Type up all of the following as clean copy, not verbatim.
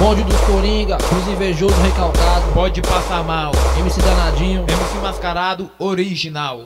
Bonde dos Coringa, os invejosos recalcados. Pode passar mal, MC Danadinho, MC Mascarado original.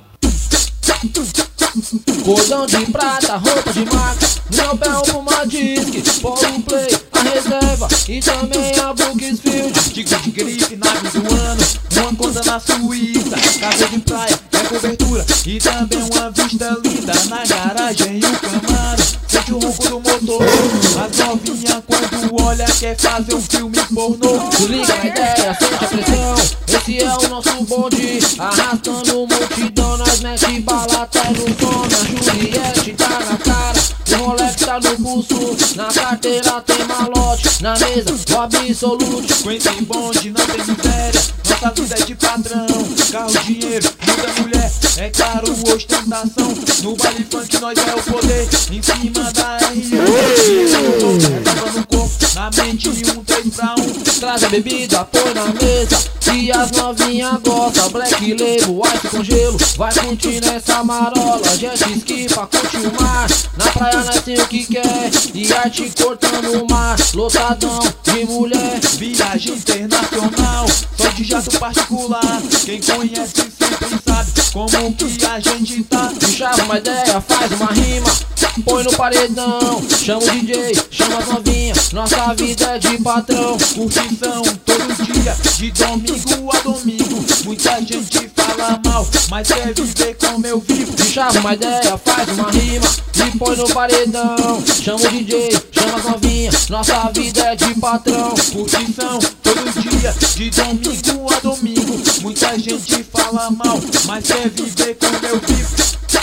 Cordão de prata, roupa de marca, meu pé uma disque, Polo Play, a reserva e também a Brooksfield. Artigo de grife, nave do ano, uma conta na Suíça, casa de praia, é cobertura e também uma vista linda na garagem e o Camaro. Sente o ronco do motor, as novinhas quando olha quer fazer um filme pornô. Se liga na ideia, sente a pressão, esse é o nosso bonde, arrastando multidão, nós mete bala até no som. A Juliette tá na cara, o Rolex tá no pulso, na carteira tem malote, na mesa o Absolute. Com esse bonde não tem miséria, nossa vida é de padrão. Carro, dinheiro, muita mulher, é claro, ostentação. No baile funk nós é o poder, em cima da R. Reserva no corpo, na mente um 3 pra 1. Traz a bebida, põe na mesa, e as novinha gosta. Black Label, ice com gelo, vai curtindo essa marola. Jet ski pra curtir o mar, na praia nós tem o que quer, e arte cortando o mar, lotadão de mulher. Viagem internacional, só de jato particular. Quem conhece sempre sabe como que a gente tá. Puxava uma ideia, faz uma rima, põe no paredão, chama o DJ, chama as novinhas, nossa vida é de patrão. Curtição todo dia, de domingo a domingo. Muita gente fala mal, mas quer viver como eu vivo. Puxava uma ideia, faz uma rima e põe no paredão, chama o DJ, chama as novinhas, nossa vida é de patrão. Curtição todo dia, de domingo a domingo. Muita gente fala mal, mas quer viver como eu vivo.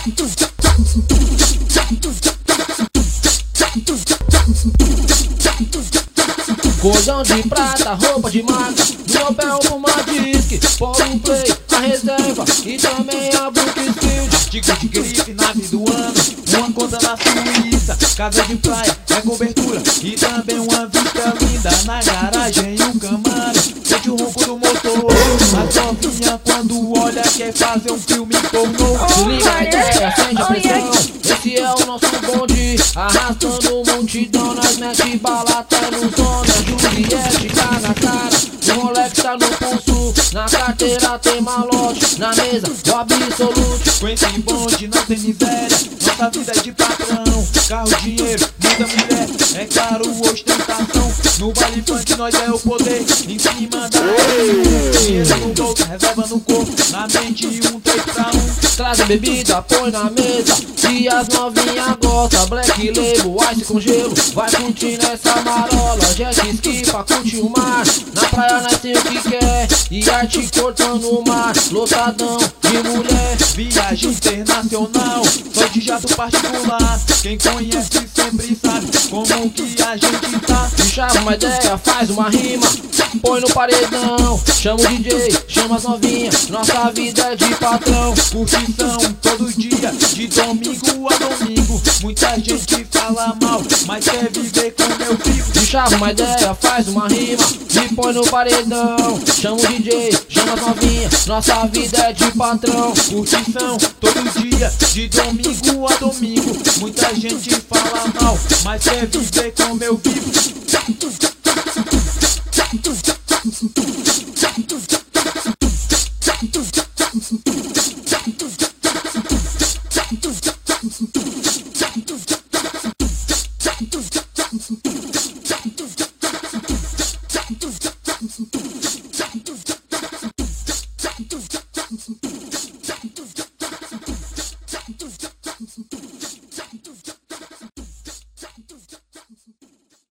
Cordão de prata, roupa de marca, meu pé uma disque, Polo Play, a reserva e também a Brooksfield. Artigo de grife, nave do ano, uma conta na Suíça, casa de praia, é cobertura e também uma vista linda na garagem e o Camaro. Sente o ronco do motor, as novinhas quando olha quer fazer um filme pornô. Se liga na ideia, sente a pressão, esse é o nosso bonde, arrastando multidão, nós mete bala até no som. A Juliette tá na cara, o Rolex tá no pulso, na carteira tem malote, na mesa o Absolute. Com esse bonde não tem miséria, nossa vida é de patrão. Carro, dinheiro, muita mulher, é claro, ostentação. No baile funk nós é o poder, em cima da dinheiro no bolso, reserva no corpo, na mente um 3 pra 1. Traz a bebida, põe na mesa, e as novinha gosta. Black Label, ice com gelo, vai curtindo essa marola. Jet ski pra curtir o mar, na praia nós tem o que quer, e arte cortando o mar, lotadão de mulher. Viagem internacional, só de jato particular. Quem conhece sempre sabe como que a gente tá. Puxava uma ideia, faz uma rima, põe no paredão, chama o DJ, chama as novinhas, nossa vida é de patrão. Curtição todo dia, de domingo a domingo. Muita gente fala mal, mas quer viver como eu vivo. Puxava uma ideia, faz uma rima e põe no paredão, chama o DJ, chama as novinhas, nossa vida é de patrão. Curtição todo dia, de domingo a domingo. Muita gente fala mal, mas quer viver como eu vivo. Thank you.